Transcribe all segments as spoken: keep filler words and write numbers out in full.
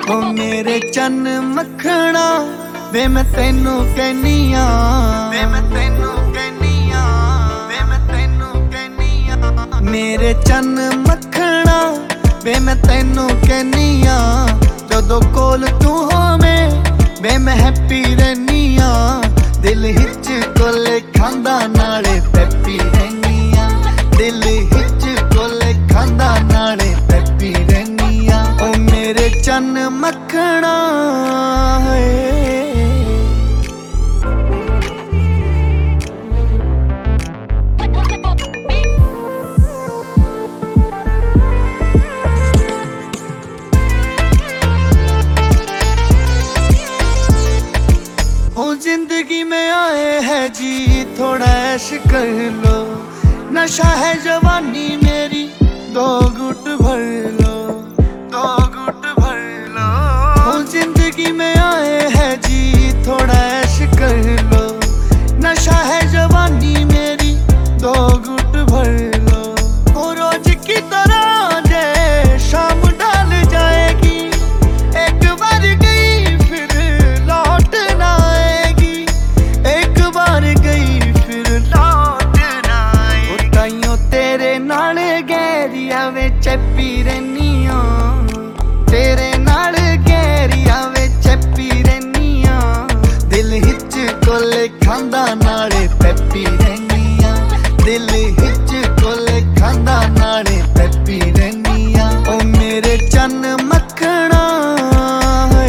ओ मेरे चन्न मखना वे मैं तेनू कहनी आ, वे मैं तेनू कहनी आ, वे मैं तेनू कहनी आ। मेरे चन्न मखना वे मैं तेनू कहनी आ, जदों कोल तू होवे वे मैं हैप्पी रहनी आ। दिल हिच कोले खांदा नाले पैपी रहनी आ, दिल हिच कोले खांदा नाले पैपी रहनी आ। ओ मेरे चन्न मखना है। ओ जिंदगी में आए है जी थोड़ा ऐश कर लो, नशा है जवानी मेरी दो घुट भर लो, दो घुट भर लो। ओ जिंदगी में आए है जी थोड़ा ऐश कर लो, नशा है जवानी मेरी दो घुट भर लो। ओ रोज की तरह जे शाम ढल जाएगी, एक बार गई फिर लौट ना आएगी, एक बार गई फिर लौट ना आएगी। ताइयों तेरे नाल गहरिया वे चैपी रहनी आ, तेरे नाल गहरिया वे चैपी रहनी आ। दिल हिच कोले खांदा नाले पैपी रहनी आ, दिल हिच कोले खांदा नाले पैपी रहनी आ। ओ मेरे चन्न मखना है।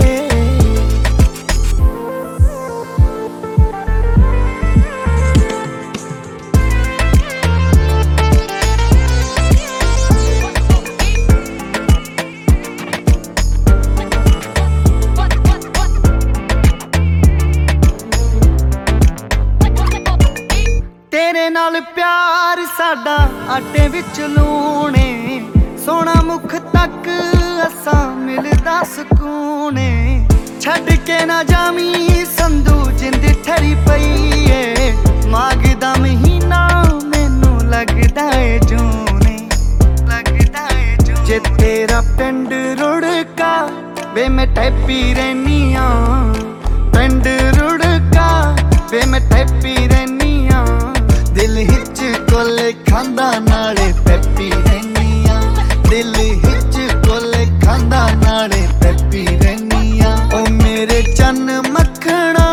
तेरे नाल प्यार साडा आटे विच लूणे, सोना मुख तक असां मिलदा सुकूने। छड़ के ना जामी संधू जिंद ठरी पई ए, माघ दा महीना मैनू लगदा ए जूने, लगदा ए जूने। जे तेरा पिंड रुड़का वे मैं टैपी रहनी आ, पिंड रुड़का वे मैं टैपी रहनी आ। दिल हिच कोले खांदा नाले पैपी रहनी आ, दिल हिच कोले खांदा नाले पैपी रहनी आ। ओ मेरे चन्न मखना